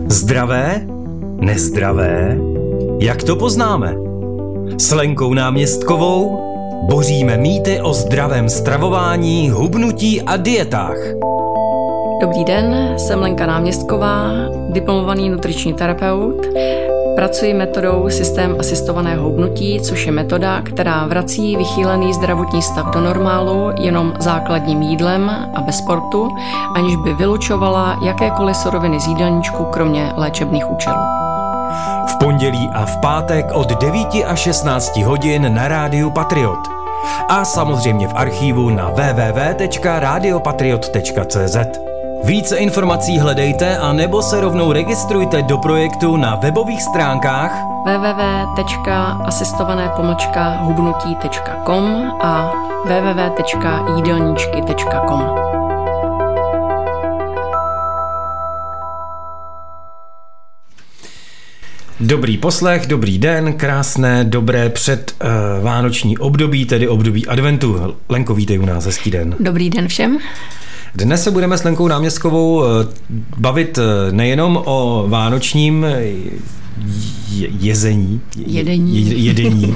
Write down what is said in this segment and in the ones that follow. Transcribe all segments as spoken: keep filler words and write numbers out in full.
Zdravé? Nezdravé? Jak to poznáme? S Lenkou Náměstkovou boříme mýty o zdravém stravování, hubnutí a dietách. Dobrý den, jsem Lenka Náměstková, diplomovaný nutriční terapeut. Pracuji metodou systém asistovaného hubnutí, což je metoda, která vrací vychýlený zdravotní stav do normálu jenom základním jídlem a bez sportu, aniž by vylučovala jakékoliv suroviny z jídelníčku, kromě léčebných účelů. V pondělí a v pátek od devíti až šestnácti hodin na rádiu Patriot. A samozřejmě v archívu na w w w tečka radio patriot tečka c z. Více informací hledejte a nebo se rovnou registrujte do projektu na webových stránkách w w w tečka asistované pomlčka hubnutí tečka com a w w w tečka jídelníčky tečka com. Dobrý poslech, dobrý den, krásné, dobré před uh, vánoční období, tedy období adventu. Lenko, vítej u nás, hezký den. Dobrý den všem. Dnes se budeme s Lenkou Náměstkovou bavit nejenom o vánočním jezení, jedení, jedení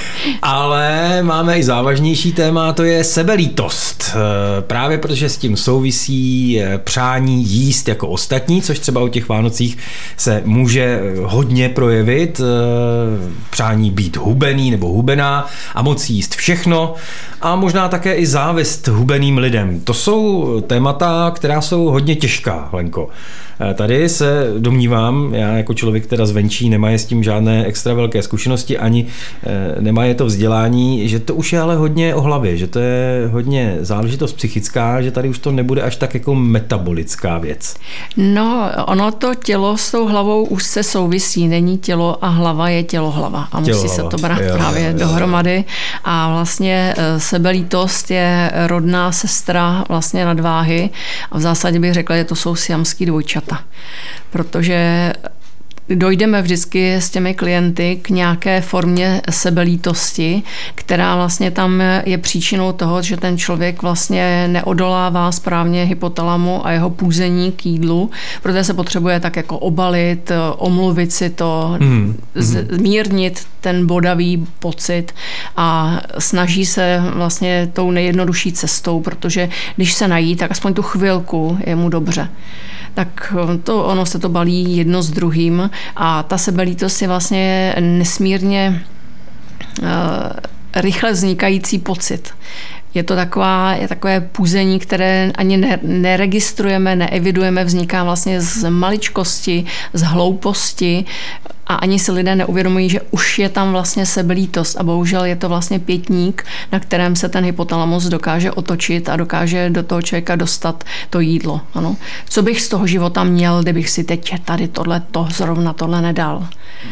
ale máme i závažnější téma, to je sebelítost. Právě protože s tím souvisí přání jíst jako ostatní, což třeba o těch Vánocích se může hodně projevit. Přání být hubený nebo hubená a moc jíst všechno a možná také i závist hubeným lidem. To jsou témata, která jsou hodně těžká, Lenko. Tady se domnívám, já jako člověk teda zvenčí nemá s tím žádné extra velké zkušenosti, ani nemá je to vzdělání, že to už je ale hodně o hlavě, že to je hodně záležitost psychická, že tady už to nebude až tak jako metabolická věc. No, ono to tělo s tou hlavou už se souvisí, není tělo a hlava, je tělo hlava a musí tělo se to brát jo, právě jo, dohromady jo. A vlastně sebelítost je rodná sestra vlastně nadváhy a v zásadě bych řekla, že to jsou siamský dvojčata, protože dojdeme vždycky s těmi klienty k nějaké formě sebelítosti, která vlastně tam je příčinou toho, že ten člověk vlastně neodolává správně hypotalamu a jeho půzení k jídlu, protože se potřebuje tak jako obalit, omluvit si to, mm. zmírnit ten bodavý pocit a snaží se vlastně tou nejjednodušší cestou, protože když se nají, tak aspoň tu chvilku je mu dobře. Tak to, ono se to balí jedno s druhým a ta sebelítost je vlastně nesmírně uh, rychle vznikající pocit. Je to taková, je takové půzení, které ani ne, neregistrujeme, neevidujeme, vzniká vlastně z maličkosti, z hlouposti a ani si lidé neuvědomují, že už je tam vlastně sebelítost a bohužel je to vlastně pětník, na kterém se ten hypotalamus dokáže otočit a dokáže do toho člověka dostat to jídlo. Ano. Co bych z toho života měl, kdybych si teď tady tohle, to zrovna tohle nedal?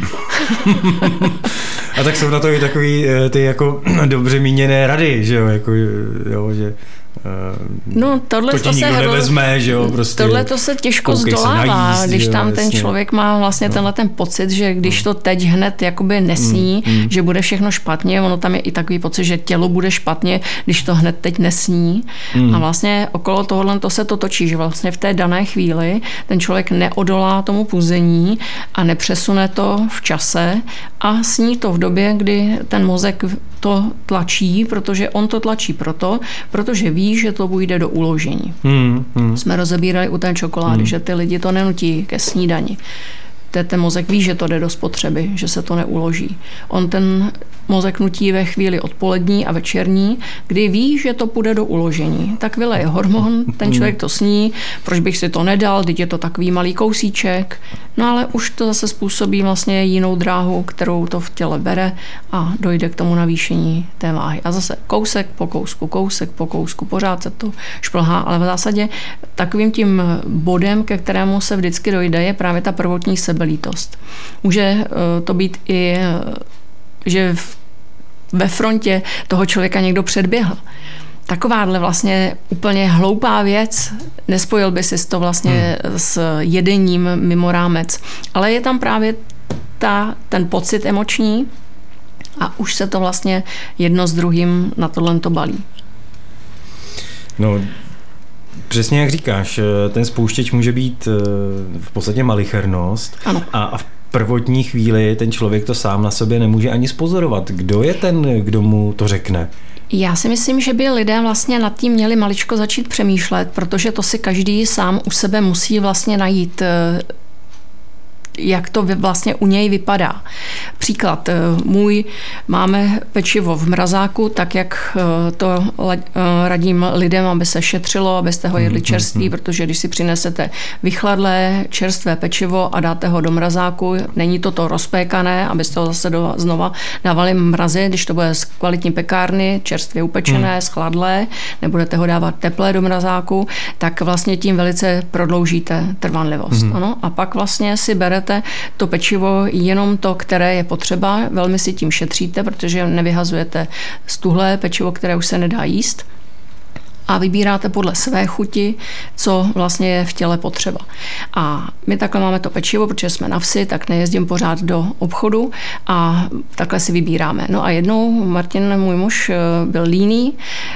A tak jsou na to i takový ty jako dobře míněné rady, že jo, jako, jo, že no, tohle to ti nikdo se nevezme, že jo, prostě. Tohle to se těžko zdolává, najíst, když tam jo, ten jasně. člověk má vlastně no. tenhle ten pocit, že když to teď hned jakoby nesní, mm, mm. že bude všechno špatně, ono tam je i takový pocit, že tělo bude špatně, když to hned teď nesní. Mm. A vlastně okolo tohohle to se to točí, že vlastně v té dané chvíli ten člověk neodolá tomu puzení a nepřesune to v čase a sní to v době, kdy ten mozek to tlačí, protože on to tlačí proto, protože ví, že to půjde do uložení. Hmm, hmm. Jsme rozebírali u té čokolády, hmm. že ty lidi to nenutí ke snídani. Ten mozek ví, že to jde do spotřeby, že se to neuloží. On ten mozek nutí ve chvíli odpolední a večerní, kdy ví, že to půjde do uložení. Tak vyleje hormon, ten člověk to sní, proč bych si to nedal, teď je to takový malý kousíček. No ale už to zase způsobí vlastně jinou dráhu, kterou to v těle bere a dojde k tomu navýšení té váhy. A zase kousek po kousku, kousek po kousku, pořád se to šplhá, ale v zásadě takovým tím bodem, ke kterému se vždycky dojde, je právě ta prvotní sebelítost. Může to být i, že ve frontě toho člověka někdo předběhl. Takováhle vlastně úplně hloupá věc, nespojil by si to vlastně hmm. s jedením mimo rámec, ale je tam právě ta, ten pocit emoční a už se to vlastně jedno s druhým na tohle to balí. No, Přesně jak říkáš, ten spouštěč může být v podstatě malichernost. Ano. A v prvotní chvíli ten člověk to sám na sobě nemůže ani zpozorovat. Kdo je ten, kdo mu to řekne? Já si myslím, že by lidé vlastně nad tím měli maličko začít přemýšlet, protože to si každý sám u sebe musí vlastně najít, jak to vlastně u něj vypadá. Příklad, můj, máme pečivo v mrazáku, tak jak to radím lidem, aby se šetřilo, abyste ho jedli čerstvý, protože když si přinesete vychladlé čerstvé pečivo a dáte ho do mrazáku, není to to rozpékané, abyste ho zase do, znova dávali mrazit, když to bude z kvalitní pekárny, čerstvě upečené, hmm. schladlé, nebudete ho dávat teplé do mrazáku, tak vlastně tím velice prodloužíte trvanlivost. Hmm. Ano? A pak vlastně si berete to pečivo jenom to, které je potřeba, velmi si tím šetříte, protože nevyhazujete stuhlé pečivo, které už se nedá jíst, a vybíráte podle své chuti, co vlastně je v těle potřeba. A my takhle máme to pečivo, protože jsme na vsi, tak nejezdím pořád do obchodu a takhle si vybíráme. No a jednou Martin, můj muž, byl líný,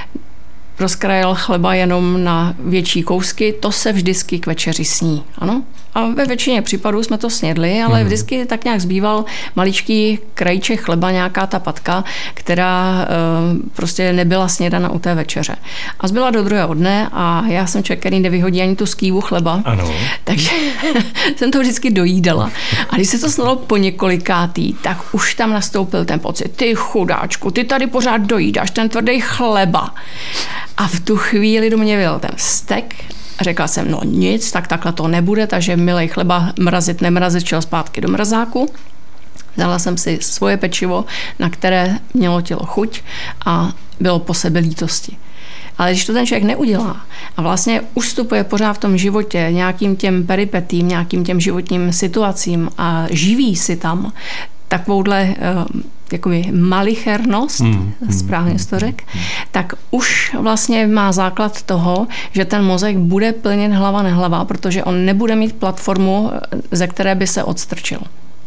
rozkrajel chleba jenom na větší kousky, to se vždycky k večeři sní, ano? A ve většině případů jsme to snědli, ale mm. vždycky tak nějak zbýval maličký krajíček chleba, nějaká ta patka, která e, prostě nebyla snědana u té večeře. A zbyla do druhého dne a já jsem člověk, který nevyhodí ani tu skývu chleba, ano. Takže jsem to vždycky dojídala. A když se to snalo po několikátý, tak už tam nastoupil ten pocit, ty chudáčku, ty tady pořád dojídáš ten tvrdý chleba. A v tu chvíli do mě byl ten vztek. Řekla jsem, no nic, tak takhle to nebude, takže milej chleba mrazit, nemrazit, šel zpátky do mrazáku. Dala jsem si svoje pečivo, na které mělo tělo chuť a bylo po sebelítosti. Ale když to ten člověk neudělá a vlastně ustupuje pořád v tom životě nějakým těm peripetím, nějakým těm životním situacím a živí si tam takovouhle jakoby malichernost, mm, správně mm, to řekl, mm, tak už vlastně má základ toho, že ten mozek bude plnit hlava nehlava, protože on nebude mít platformu, ze které by se odstrčil.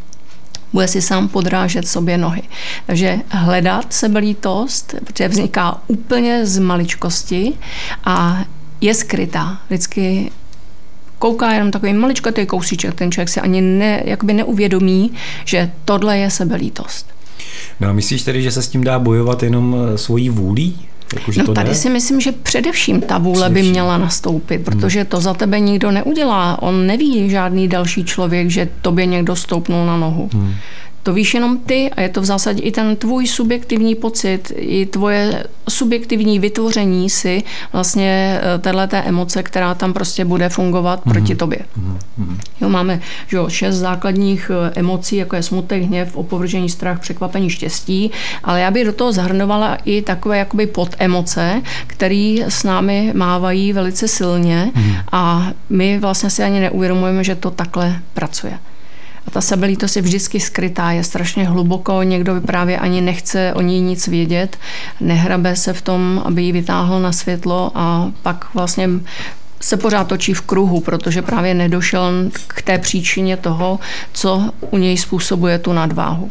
Bude si sám podrážet sobě nohy. Takže hledat sebelítost, protože vzniká úplně z maličkosti a je skrytá. Vždycky kouká jenom takový maličkatý kousíček, ten člověk si ani ne, jakoby neuvědomí, že tohle je sebelítost. No a myslíš tedy, že se s tím dá bojovat jenom svojí vůlí? Jako, no to tady ne? si myslím, že především ta vůle především. by měla nastoupit, protože to za tebe nikdo neudělá. On neví žádný další člověk, že tobě někdo stoupnul na nohu. Hmm. To víš jenom ty a je to v zásadě i ten tvůj subjektivní pocit, i tvoje subjektivní vytvoření si vlastně téhleté emoce, která tam prostě bude fungovat mm-hmm. proti tobě. Mm-hmm. Jo, máme že jo, šest základních emocí, jako je smutek, hněv, opovržení, strach, překvapení, štěstí, ale já bych do toho zahrnovala i takové jakoby podemoce, které s námi mávají velice silně mm-hmm. a my vlastně si ani neuvědomujeme, že to takhle pracuje. A ta sebelítost je vždycky skrytá, je strašně hluboko, někdo právě ani nechce o ní nic vědět, nehrabe se v tom, aby ji vytáhl na světlo a pak vlastně se pořád točí v kruhu, protože právě nedošel k té příčině toho, co u něj způsobuje tu nadváhu.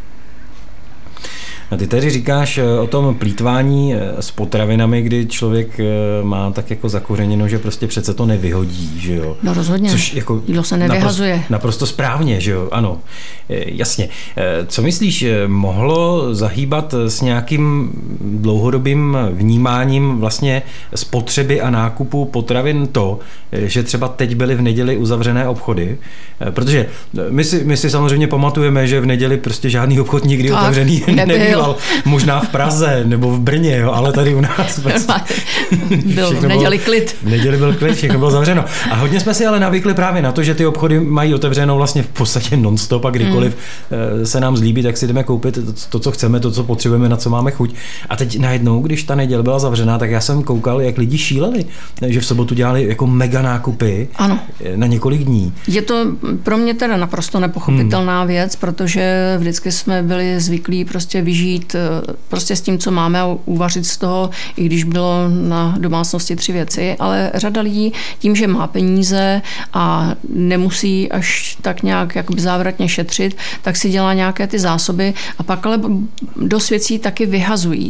A ty tady říkáš o tom plýtvání s potravinami, kdy člověk má tak jako zakořeněno, že prostě přece to nevyhodí, že jo? No rozhodně, což jako jídlo se nevyhazuje. Naprosto, naprosto správně, že jo? Ano, jasně. Co myslíš, mohlo zahýbat s nějakým dlouhodobým vnímáním vlastně spotřeby a nákupu potravin to, že třeba teď byly v neděli uzavřené obchody? Protože my si, my si samozřejmě pamatujeme, že v neděli prostě žádný obchod nikdy tak, otevřený nebyl. Možná v Praze nebo v Brně, jo, ale tady u nás byl v neděli klid. V neděli byl klid, všechno bylo zavřeno. A hodně jsme si ale navykli právě na to, že ty obchody mají otevřenou vlastně v podstatě non-stop a kdykoliv mm. se nám zlíbí, tak si jdeme koupit to, co chceme, to, co potřebujeme, na co máme chuť. A teď najednou, když ta neděle byla zavřená, tak já jsem koukal, jak lidi šíleli, že v sobotu dělali jako mega nákupy ano. na několik dní. Je to pro mě teda naprosto nepochopitelná mm. věc, protože vždycky jsme byli zvyklí prostě vyžít prostě s tím, co máme a uvařit z toho, i když bylo na domácnosti tři věci, ale řada lidí tím, že má peníze a nemusí až tak nějak jakoby závratně šetřit, tak si dělá nějaké ty zásoby a pak ale dost věcí taky vyhazují.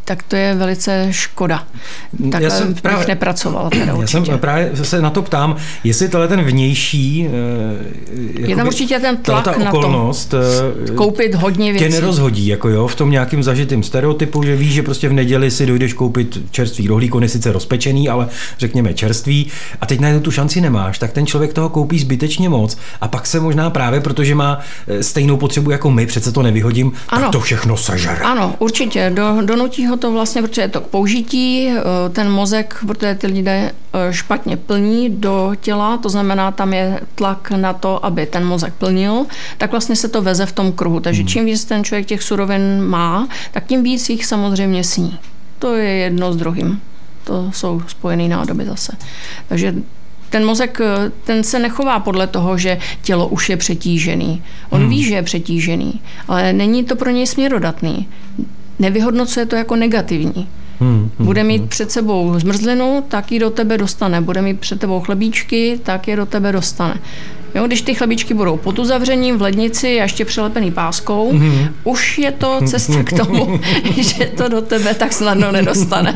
Tak to je velice škoda. Takhle já jsem právě, bych nepracovala. Teda já jsem právě se na to ptám, jestli tohle ten vnější je tam určitě ten tlak ta na okolnost, to koupit hodně věcí. Tě nerozhodí, jako jo, v tom nějakým zažitým stereotypu, že víš, že prostě v neděli si dojdeš koupit čerstvý rohlík, on je sice rozpečený, ale řekněme čerstvý, a teď najednou tu šanci nemáš, tak ten člověk toho koupí zbytečně moc a pak se možná právě, protože má stejnou potřebu jako my, přece to nevyhodím, ano. Tak to všechno sežere. Ano, určitě, do, donutí ho to vlastně, protože je to k použití, ten mozek, protože ty lidé špatně plní do těla, to znamená, tam je tlak na to, aby ten mozek plnil, tak vlastně se to veze v tom kruhu. Takže čím víc ten člověk těch surovin má, tak tím víc jich samozřejmě sní. To je jedno s druhým. To jsou spojené nádoby zase. Takže ten mozek, ten se nechová podle toho, že tělo už je přetížený. On hmm. ví, že je přetížený, ale není to pro něj směrodatný. Nevyhodnocuje to jako negativní. Hmm, hmm, Bude mít hmm. před sebou zmrzlinu, tak ji do tebe dostane. Bude mít před tebou chlebíčky, tak je do tebe dostane. Jo, když ty chlebíčky budou pod uzavřením v lednici a ještě přilepený páskou, mm. už je to cesta k tomu, že to do tebe tak snadno nedostane.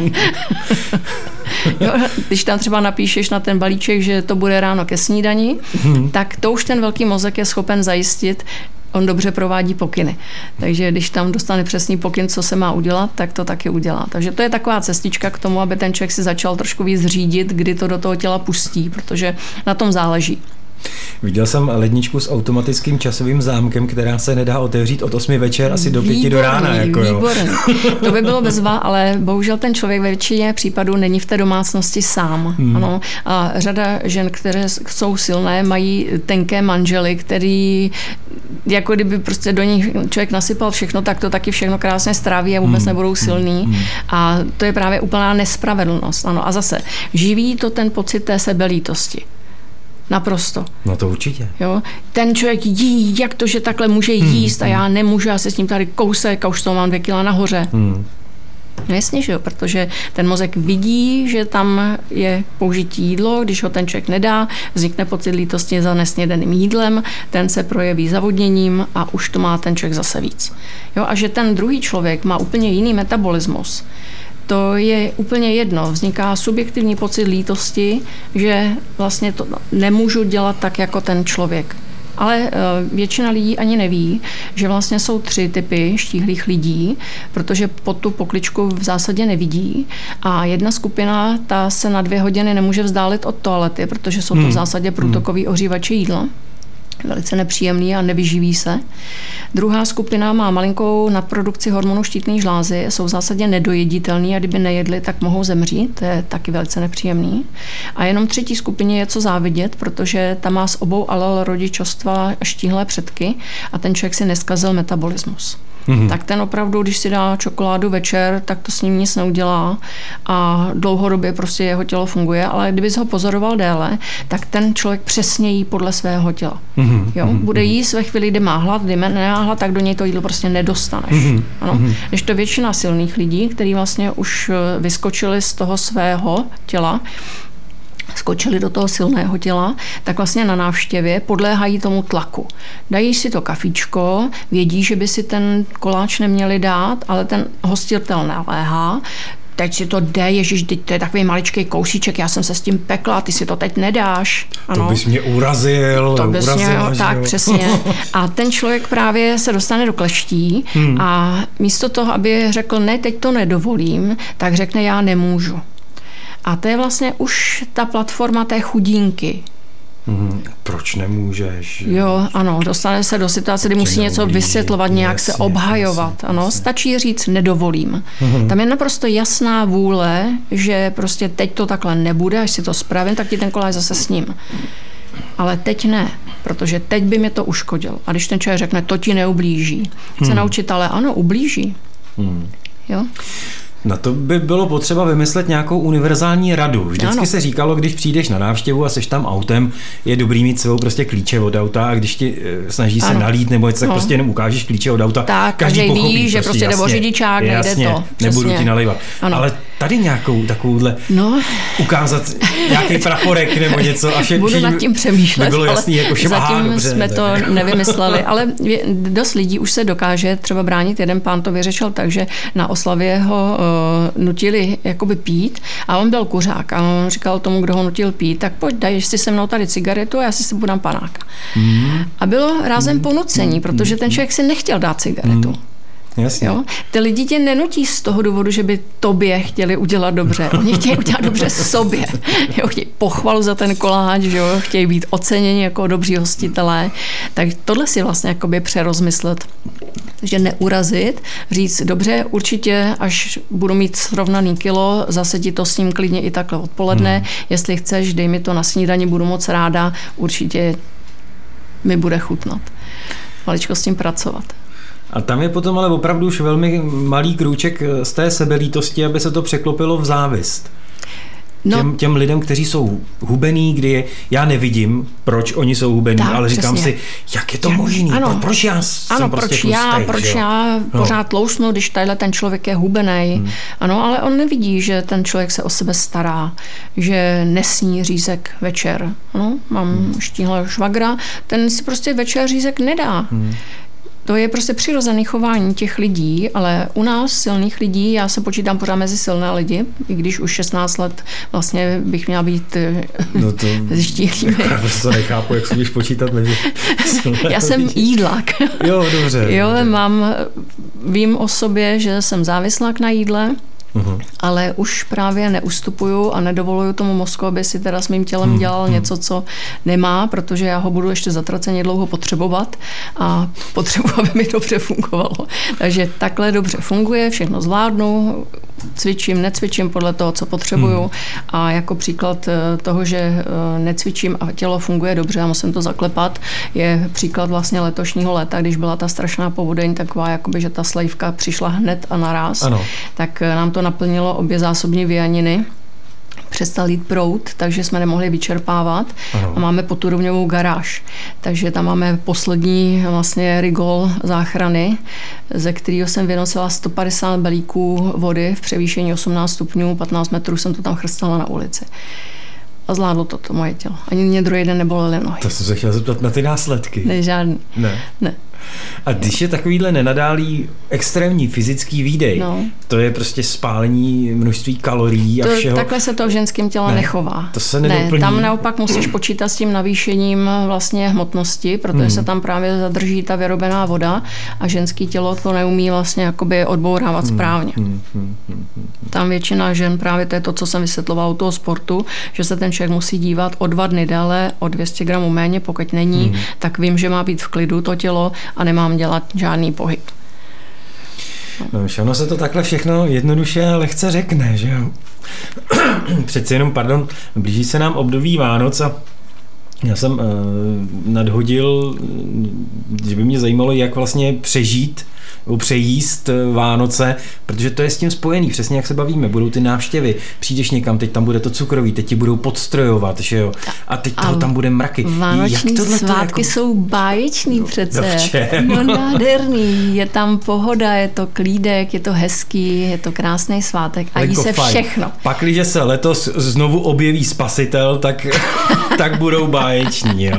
Jo, když tam třeba napíšeš na ten balíček, že to bude ráno ke snídani, mm. tak to už ten velký mozek je schopen zajistit. On dobře provádí pokyny. Takže když tam dostane přesný pokyn, co se má udělat, tak to taky udělá. Takže to je taková cestička k tomu, aby ten člověk si začal trošku víc řídit, kdy to do toho těla pustí, protože na tom záleží. Viděl jsem ledničku s automatickým časovým zámkem, která se nedá otevřít od osmi večer asi do pěti do rána. Jako výborný. To by bylo bezva, ale bohužel ten člověk ve většině případů není v té domácnosti sám. Hmm. Ano. A řada žen, které jsou silné, mají tenké manžely, který jako kdyby prostě do nich člověk nasypal všechno, tak to taky všechno krásně stráví a vůbec hmm. nebudou silný. Hmm. A to je právě úplná nespravedlnost. Ano. A zase živí to ten pocit té sebelítosti. Naprosto. No to určitě. Jo? Ten člověk jí, jak to, že takhle může jíst hmm. a já nemůžu, já se s ním tady kousek a už to mám dvě kila nahoře. Hmm. No jasně, že jo, protože ten mozek vidí, že tam je použití jídlo, když ho ten člověk nedá, vznikne pocit lítosti za nesnědeným jídlem, ten se projeví zavodněním a už to má ten člověk zase víc. Jo? A že ten druhý člověk má úplně jiný metabolismus, to je úplně jedno. Vzniká subjektivní pocit lítosti, že vlastně to nemůžu dělat tak jako ten člověk. Ale většina lidí ani neví, že vlastně jsou tři typy štíhlých lidí, protože pod tu pokličku v zásadě nevidí. A jedna skupina, ta se na dvě hodiny nemůže vzdálit od toalety, protože jsou to v zásadě průtokový ohřívače jídla. Velice nepříjemný a nevyživí se. Druhá skupina má malinkou nadprodukci hormonů štítné žlázy, jsou v zásadě nedojeditelný a kdyby nejedli, tak mohou zemřít, to je taky velice nepříjemný. A jenom třetí skupině je co závidět, protože ta má z obou alel rodičovstva štíhlé předky a ten člověk si neskazil metabolismus. Mm-hmm. Tak ten opravdu, když si dá čokoládu večer, tak to s ním nic neudělá a dlouhodobě prostě jeho tělo funguje, ale kdybys ho pozoroval déle, tak ten člověk přesně jí podle svého těla. Mm-hmm. Jo? Bude jíst ve chvíli, kdy má hlad, kdy nemá hlad, tak do něj to jídlo prostě nedostaneš. Mm-hmm. Ano? Když to většina silných lidí, kteří vlastně už vyskočili z toho svého těla, skočili do toho silného těla, tak vlastně na návštěvě podléhají tomu tlaku. Dají si to kafíčko, vědí, že by si ten koláč neměli dát, ale ten hostitel naléhá, teď si to jde, ježiš, teď to je takový maličký kousíček, já jsem se s tím pekla, ty si to teď nedáš. Ano. To bys mě urazil. To bys urazila, mě, tak jo. Přesně. A ten člověk právě se dostane do kleští hmm. a místo toho, aby řekl, ne, teď to nedovolím, tak řekne, já nemůžu. A to je vlastně už ta platforma té chudinky. Hmm, proč nemůžeš? Jo, ano, dostane se do situace, kdy musí něco neublížit, vysvětlovat, nějak jasně, se obhajovat. Jasně, ano, jasně. Stačí říct nedovolím. Hmm. Tam je naprosto jasná vůle, že prostě teď to takhle nebude, až si to spravím, tak ti ten koláč zase s ním. Ale teď ne, protože teď by mě to uškodilo. A když ten člověk řekne, to ti neublíží, chce hmm. naučit, ale ano, ublíží. Hmm. Jo? Na to by bylo potřeba vymyslet nějakou univerzální radu. Vždycky ano. se říkalo, když přijdeš na návštěvu a seš tam autem, je dobrý mít svou prostě klíče od auta a když ti snaží se ano. nalít nebo něco, tak no. prostě jenom ukážeš klíče od auta. Tak, každý pochopí, ví, že prostě, prostě nebo řidičák, nejde to. Nebudu ti nalijvat. Ano. Ale tady nějakou takovouhle no. ukázat nějaký praporek nebo něco. A vše, budu nad tím přemýšlet, bylo jasný, jako všem, zatím aha, dobře, jsme tak. to nevymysleli, ale dost lidí už se dokáže třeba bránit. Jeden pán to vyřešil tak, že na oslavě ho uh, nutili jakoby pít a on byl kuřák a on říkal tomu, kdo ho nutil pít, tak pojď, daj si se mnou tady cigaretu a já si si budám panáka. Mm. A bylo rázem mm. ponucení, protože ten člověk si nechtěl dát cigaretu. Mm. Jasně. Jo? Ty lidi tě nenutí z toho důvodu, že by tobě chtěli udělat dobře. Oni chtějí udělat dobře sobě. Jo? Chtějí pochvalu za ten koláč, že jo? Chtějí být oceněni jako dobří hostitelé. Tak tohle si vlastně jakoby přerozmyslet. Takže neurazit, říct, dobře, určitě, až budu mít srovnaný kilo, zase ti to s ním klidně i takhle odpoledne. Hmm. Jestli chceš, dej mi to na snídani, budu moc ráda, určitě mi bude chutnat. Maličko s tím pracovat. A tam je potom ale opravdu už velmi malý krůček z té sebelítosti, aby se to překlopilo v závist. No. Těm, těm lidem, kteří jsou hubený, kdy je, já nevidím, proč oni jsou hubený, tak, ale říkám přesně. si, jak je to jak, možný, ano, proč já jsem ano, prostě proč tlustej, já, proč já no. pořád tlousnu, když tadyhle ten člověk je hubenej. Hmm. Ano, ale on nevidí, že ten člověk se o sebe stará, že nesní řízek večer. Ano, mám hmm. štíhlého švagra, ten si prostě večer řízek nedá. Hmm. To je prostě přirozené chování těch lidí, ale u nás silných lidí, já se počítám pořád mezi silné lidi, i když už šestnáct let vlastně bych měla být no to, mezi štíhlými. Já to nechápu, jak se budeš počítat mezi silné Já jsem lidi. jídlák. Jo, dobře. Jo, dobře. mám, vím o sobě, že jsem závislák na jídle, Uhum. ale už právě neustupuju a nedovoluju tomu mozku, aby si teda s mým tělem uhum. dělal něco, co nemá, protože já ho budu ještě zatraceně dlouho potřebovat a potřebuji, aby mi dobře fungovalo. Takže takhle dobře funguje, všechno zvládnu, cvičím, necvičím podle toho, co potřebuju uhum. a jako příklad toho, že necvičím a tělo funguje dobře a musím to zaklepat, je příklad vlastně letošního léta, když byla ta strašná povodeň, taková jakoby, že ta slejvka přišla hned a naraz, ano. tak nám to naplnilo obě zásobní vijaniny. Přestal jít proud, takže jsme nemohli vyčerpávat. Ano. A máme poturvňovou garáž. Takže tam máme poslední vlastně rigol záchrany, ze kterého jsem vynosila sto padesát balíků vody v převýšení osmnáct stupňů, patnáct metrů jsem to tam chrstala na ulici. A zvládlo to, to moje tělo. Ani mě druhý den nebolely nohy. To jsem se chtěla zeptat na ty následky. Ne, žádný. Ne. Ne. A když je takovýhle nenadálý extrémní fyzický výdej, no. to je prostě spálení množství kalorií a to, všeho. Takhle se to v ženském těle ne, nechová. To se nedoplní. Ne, tam naopak musíš počítat s tím navýšením vlastně hmotnosti, protože hmm. se tam právě zadrží ta vyrobená voda a ženské tělo to neumí vlastně jakoby odbourávat hmm. správně. Hmm. Hmm. Hmm. Tam většina žen, právě to je to, co jsem vysvětlovala u toho sportu, že se ten člověk musí dívat o dva dny déle, o dvě stě gramů méně, pokud není, hmm. tak vím, že má být v klidu to tělo a nemám dělat žádný pohyb. No, ono se to takhle všechno jednoduše a lehce řekne, že jo. Přeci jenom, pardon, blíží se nám období Vánoc a já jsem uh, nadhodil, že by mě zajímalo, jak vlastně přežít přejíst Vánoce, protože to je s tím spojený, přesně jak se bavíme, budou ty návštěvy, přijdeš někam, teď tam bude to cukroví, teď ti budou podstrojovat, že jo, a teď toho a tam bude mraky. Vánoční svátky jako... jsou báječný přece, no, no nádherný, je tam pohoda, je to klídek, je to hezký, je to krásný svátek a jí se fajn. Všechno. Pakliže se letos znovu objeví spasitel, tak, tak budou báječní, jo.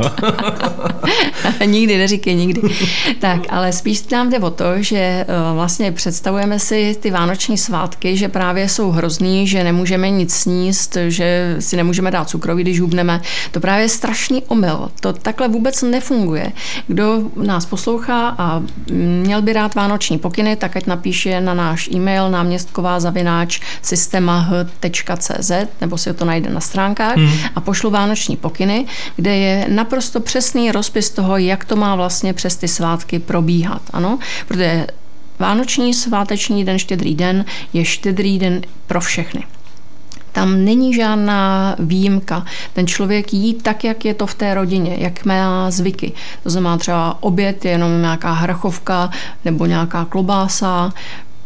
Nikdy, neříkej nikdy. Tak, ale spíš nám jde o to, že vlastně představujeme si ty vánoční svátky, že právě jsou hrozný, že nemůžeme nic sníst, že si nemůžeme dát cukroví, když hubneme. To právě je strašný omyl. To takhle vůbec nefunguje. Kdo nás poslouchá a měl by rád vánoční pokyny, tak ať napíše na náš e-mail náměstková zavináč systemah tečka cé zet nebo si to najde na stránkách hmm. a pošlu vánoční pokyny, kde je naprosto přesný rozpis toho, jak to má vlastně přes ty svátky probíhat. Ano? Protože vánoční sváteční den, štědrý den, je štědrý den pro všechny. Tam není žádná výjimka. Ten člověk jí tak, jak je to v té rodině, jak má zvyky. To znamená třeba oběd je jenom nějaká hrachovka nebo nějaká klobása.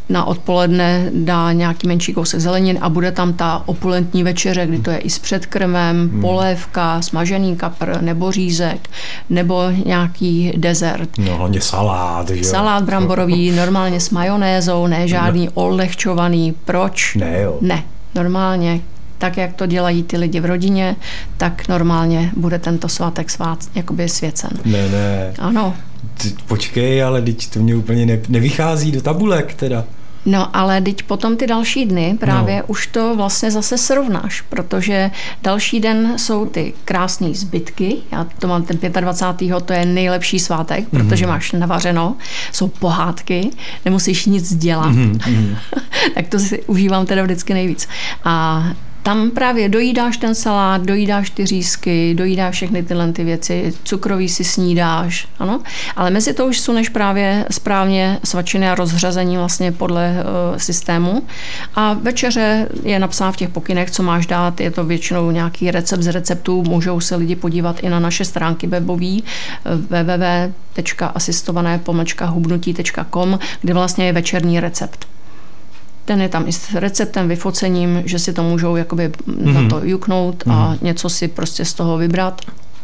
na odpoledne dá nějaký menší kousek zelenin a bude tam ta opulentní večeře, kdy to je i s předkrmem, hmm. polévka, smažený kapr, nebo řízek, nebo nějaký dezert. No hlavně salát. Že? Salát bramborový, normálně s majonézou, ne žádný olehčovaný. Proč? Ne, jo. Ne, normálně. Tak, jak to dělají ty lidi v rodině, tak normálně bude tento svátek svát, jakoby svěcen. Ne, ne. Ano. Počkej, ale teď to mě úplně ne, nevychází do tabulek teda. No, ale teď potom ty další dny právě no. už to vlastně zase srovnáš, protože další den jsou ty krásné zbytky. Já to mám ten dvacátého pátého to je nejlepší svátek, mm-hmm. protože máš navařeno, jsou pohádky, nemusíš nic dělat. Mm-hmm. Tak to si užívám teda vždycky nejvíc. A tam právě dojídáš ten salát, dojídáš ty řízky, dojídáš všechny tyhle ty věci, cukroví si snídáš, ano. Ale mezi to už suneš právě správně svačiny a rozřazení vlastně podle uh, systému. A večeře je napsáno v těch pokynech, co máš dát, je to většinou nějaký recept z receptů, můžou se lidi podívat i na naše stránky webový w w w tečka asistované pomlčka hubnutí tečka com, kde vlastně je večerní recept. Ten je tam i s receptem, vyfocením, že si to můžou jakoby mm-hmm. na to juknout a mm-hmm. něco si prostě z toho vybrat.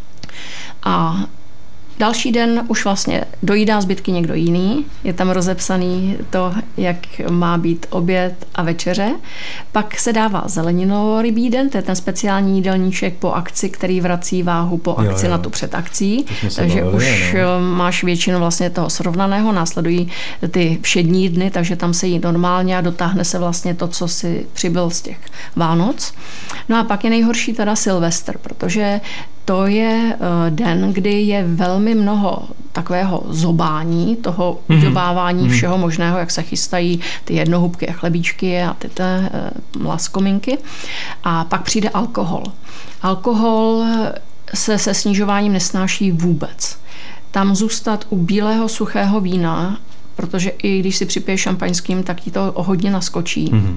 A další den už vlastně dojídá zbytky někdo jiný. Je tam rozepsaný to, jak má být oběd a večeře. Pak se dává zelenino-rybí den, to je ten speciální jídelníček po akci, který vrací váhu po akci jo, jo. na tu předakcí. Takže bavili, už no. máš většinu vlastně toho srovnaného. Následují ty všední dny, takže tam se jí normálně a dotáhne se vlastně to, co si přibyl z těch Vánoc. No a pak je nejhorší teda Silvestr, protože to je den, kdy je velmi mnoho takového zobání, toho mm-hmm. udobávání mm-hmm. všeho možného, jak se chystají ty jednohubky a chlebíčky a ty té laskominky. A pak přijde alkohol. Alkohol se se snižováním nesnáší vůbec. Tam zůstat u bílého suchého vína, protože i když si připiješ šampaňským, tak ti to hodně naskočí. Mm-hmm.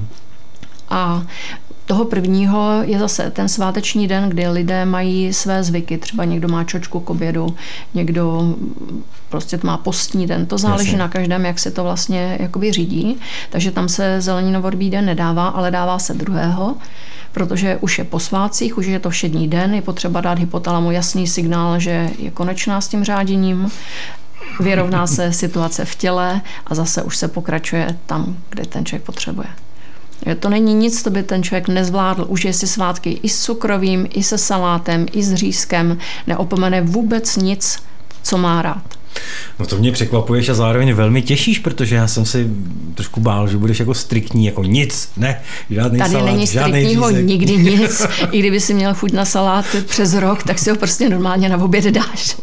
A toho prvního je zase ten sváteční den, kdy lidé mají své zvyky. Třeba někdo má čočku k obědu, někdo prostě má postní den. To záleží Jasně. na každém, jak se to vlastně jakoby řídí. Takže tam se zeleninovodbí den nedává, ale dává se druhého, protože už je po svátcích, už je to všední den, je potřeba dát hypotalamu jasný signál, že je konečná s tím řáděním, vyrovná se situace v těle a zase už se pokračuje tam, kde ten člověk potřebuje. To není nic, co by ten člověk nezvládl. Užije si svátky i s cukrovým, i se salátem, i s řízkem. Neopomene vůbec nic, co má rád. No to mě překvapuješ a zároveň velmi těšíš, protože já jsem si trošku bál, že budeš jako striktní, jako nic, ne, žádný Tady salát, není striktního nikdy nic. I kdyby si měl chuť na salát přes rok, tak si ho prostě normálně na oběd dáš.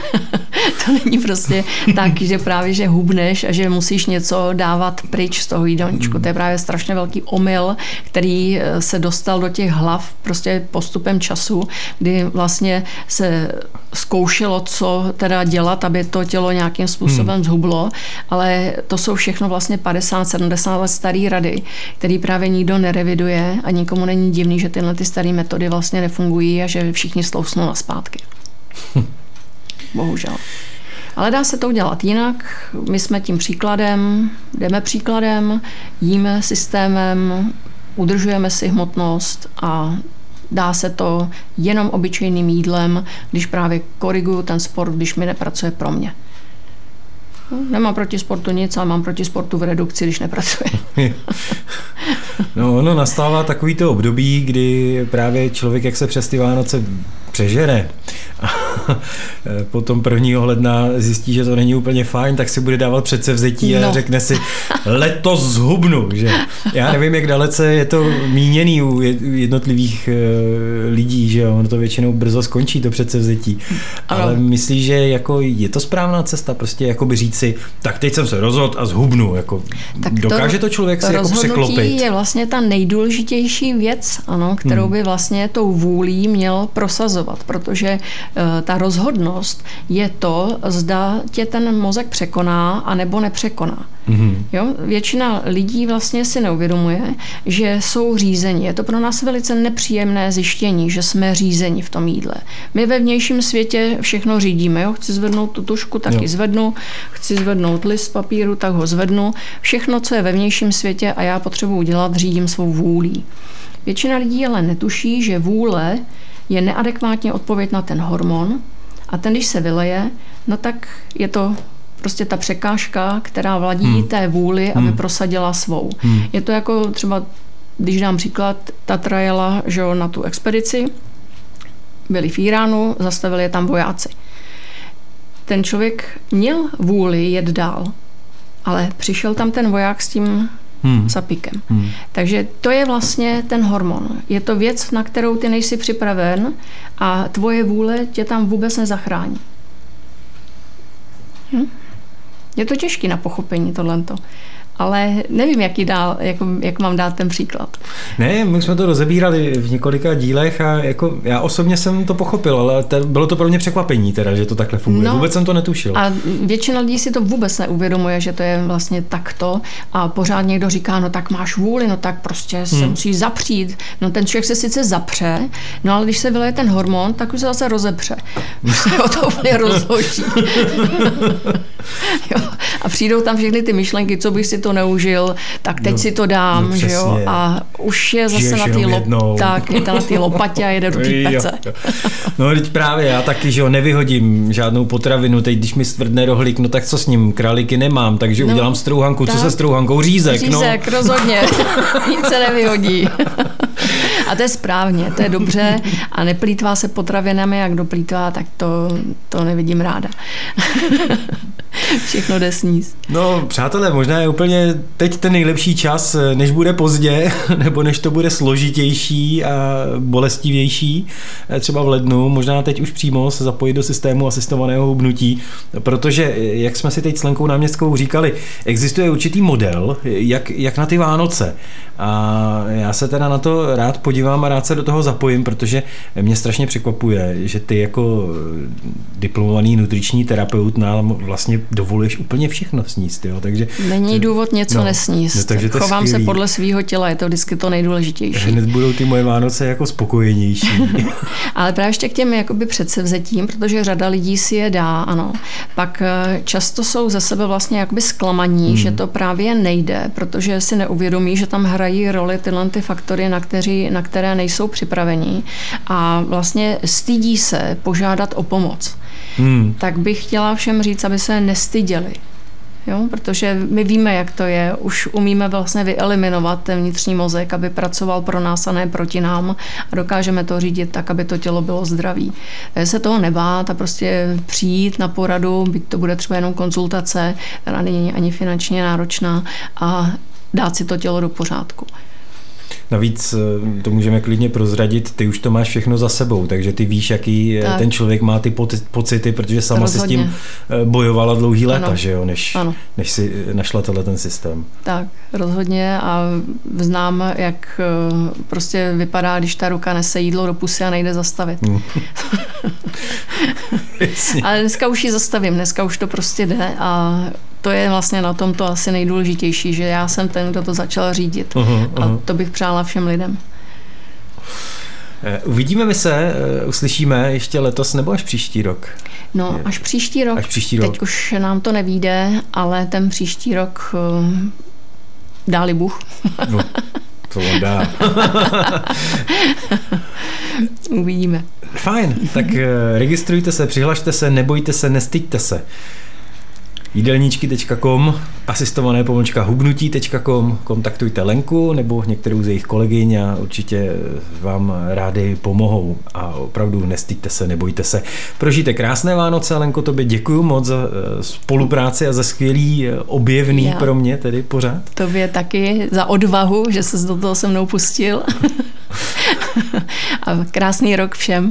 To není prostě tak, že právě, že hubneš a že musíš něco dávat pryč z toho jídelníčku. To je právě strašně velký omyl, který se dostal do těch hlav prostě postupem času, kdy vlastně se zkoušelo, co teda dělat, aby to tělo nějakým způsobem zhublo, ale to jsou všechno vlastně padesát sedmdesát let starý rady, který právě nikdo nereviduje a nikomu není divný, že tyhle ty staré metody vlastně nefungují a že všichni slousnou naspátky. Bohužel. Ale dá se to udělat jinak. My jsme tím příkladem, jdeme příkladem, jíme systémem, udržujeme si hmotnost a dá se to jenom obyčejným jídlem, když právě koriguju ten sport, když mi nepracuje pro mě. Nemám proti sportu nic, ale mám proti sportu v redukci, když nepracuje. No, ono nastává takovýto období, kdy právě člověk, jak se přes ty Vánoce přežere a potom prvního ledna zjistí, že to není úplně fajn, tak si bude dávat předsevzetí no. a řekne si, letos zhubnu. Že? Já nevím, jak dalece je to míněný u jednotlivých lidí, že ono to většinou brzo skončí, to předsevzetí. Ano. Ale myslíš, že jako je to správná cesta, prostě jakoby říct si, tak teď jsem se rozhodl a zhubnu. Jako, to, dokáže to člověk si jako překlopit? Rozhodnutí je vlastně ta nejdůležitější věc, ano, kterou by vlastně tou vůlí měl prosazovat, protože uh, ta ta rozhodnost je to, zda tě ten mozek překoná anebo nepřekoná. Mm-hmm. Jo? Většina lidí vlastně si neuvědomuje, že jsou řízeni. Je to pro nás velice nepříjemné zjištění, že jsme řízeni v tom jídle. My ve vnějším světě všechno řídíme. Jo? Chci zvednout tu tušku, tak jo. ji zvednu. Chci zvednout list papíru, tak ho zvednu. Všechno, co je ve vnějším světě a já potřebuji dělat, řídím svou vůlí. Většina lidí ale netuší, že vůle je neadekvátní odpověď na ten hormon a ten, když se vyleje, no tak je to prostě ta překážka, která vladí hmm. té vůli, aby hmm. prosadila svou. Hmm. Je to jako třeba, když dám příklad, Tatra jela že jo, na tu expedici, byli v Iránu, zastavili je tam vojáci. Ten člověk měl vůli jet dál, ale přišel tam ten voják s tím Hmm. sapíkem. Hmm. Takže to je vlastně ten hormon. Je to věc, na kterou ty nejsi připraven a tvoje vůle tě tam vůbec nezachrání. Hm? Je to těžké na pochopení tohleto. Ale nevím, jak, dál, jak, jak mám dát ten příklad. Ne, my jsme to rozebírali v několika dílech a jako já osobně jsem to pochopil, ale te, bylo to pro mě překvapení teda, že to takhle funguje. No, vůbec jsem to netušil. A většina lidí si to vůbec neuvědomuje, že to je vlastně takto a pořád někdo říká, no tak máš vůli, no tak prostě se hmm. musíš zapřít. No ten člověk se sice zapře, no ale když se vyleje ten hormon, tak už se zase rozepře. Už se o to úplně rozloží. Jo. A přijdou tam všechny ty myšlenky, co bych si to neužil, tak teď no, si to dám, no že jo, a už je zase Žiješ na té lop, tak, je na té lopatě a jede do té pece. Jo, jo. No teď právě já taky, že jo, nevyhodím žádnou potravinu, teď když mi stvrdne rohlík, no tak co s ním, králíky nemám, takže no, udělám strouhanku, tak, co se strouhankou, řízek, řízek, no. rozhodně, nic se nevyhodí. A to je správně, to je dobře a neplýtvá se potravinami, jak doplýtvá, tak to, to nevidím ráda. Všechno jde sníst. No, přátelé, možná je úplně teď ten nejlepší čas, než bude pozdě, nebo než to bude složitější a bolestivější, třeba v lednu, možná teď už přímo se zapojit do systému asistovaného hubnutí, protože, jak jsme si teď s Lenkou Náměstskou říkali, existuje určitý model, jak, jak na ty Vánoce. A já se teda na to rád podívám a rád se do toho zapojím, protože mě strašně překvapuje, že ty jako diplomovaný nutriční terapeut nám vlastně dovoluješ úplně všechno sníst. Jo? Takže, není důvod něco no, nesníst. No, takže to Chovám skvělý. Se podle svýho těla, je to vždycky to nejdůležitější. Hned budou ty moje Vánoce jako spokojenější. Ale právě ještě k těm jakoby předsevzetím, protože řada lidí si je dá, ano. Pak často jsou ze sebe vlastně jakoby zklamaní, hmm. že to právě nejde, protože si neuvědomí, že tam hrají roli tyhle ty faktory, na, kteří, na které nejsou připravení a vlastně stydí se požádat o pomoc. Hmm. Tak bych chtěla všem říct, aby se nestyděli. Jo? Protože my víme, jak to je. Už umíme vlastně vyeliminovat ten vnitřní mozek, aby pracoval pro nás a ne proti nám a dokážeme to řídit tak, aby to tělo bylo zdravý. Takže se toho nebát a prostě přijít na poradu, byť to bude třeba jenom konzultace, která není ani finančně náročná a dát si to tělo do pořádku. Navíc to můžeme klidně prozradit, ty už to máš všechno za sebou, takže ty víš, jaký tak. ten člověk má ty pocity, protože sama se s tím bojovala dlouhý léta, ano. že jo, než, než si našla tenhle ten systém. Tak, rozhodně a znám, jak prostě vypadá, když ta ruka nese jídlo do pusy a nejde zastavit. Hmm. Ale dneska už ji zastavím, dneska už to prostě jde a to je vlastně na tom to asi nejdůležitější, že já jsem ten, kdo to začal řídit. Uh-huh, uh-huh. A to bych přála všem lidem. Uvidíme my se, uslyšíme ještě letos nebo až příští rok? No, až příští rok. Až příští rok. Teď už nám to nevyjde, ale ten příští rok dá-li Bůh. No, to on dá. Uvidíme. Fajn, tak registrujte se, přihlašte se, nebojte se, nestyďte se. jídelníčky tečka com, asistované pomlčka hubnutí tečka com, kontaktujte Lenku nebo některou z jejich kolegyň a určitě vám rádi pomohou a opravdu nestyďte se, nebojte se. Prožijte krásné Vánoce, Lenko, tobě děkuju moc za spolupráci a za skvělý objevný Já. pro mě tedy pořád. Tobě taky za odvahu, že ses do toho se mnou pustil. A krásný rok všem.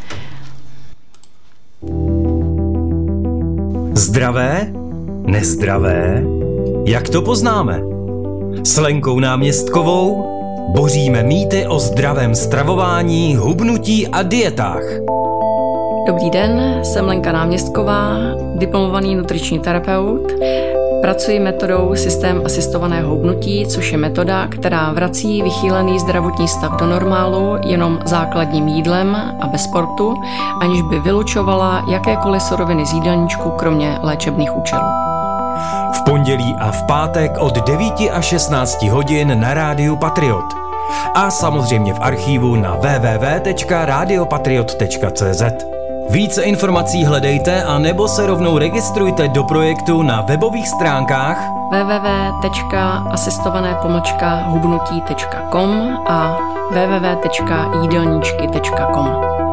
Zdravé? Nezdravé? Jak to poznáme? S Lenkou Náměstkovou boříme mýty o zdravém stravování, hubnutí a dietách. Dobrý den, jsem Lenka Náměstková, diplomovaný nutriční terapeut. Pracuji metodou systém asistovaného hubnutí, což je metoda, která vrací vychýlený zdravotní stav do normálu jenom základním jídlem a bez sportu, aniž by vylučovala jakékoliv suroviny z jídelníčku, kromě léčebných účelů. V pondělí a v pátek od devíti až šestnácti hodin na Rádiu Patriot. A samozřejmě v archívu na w w w tečka radio patriot tečka c z. Více informací hledejte a nebo se rovnou registrujte do projektu na webových stránkách w w w tečka asistované pomlčka hubnutí tečka com a w w w tečka jídelníčky tečka com.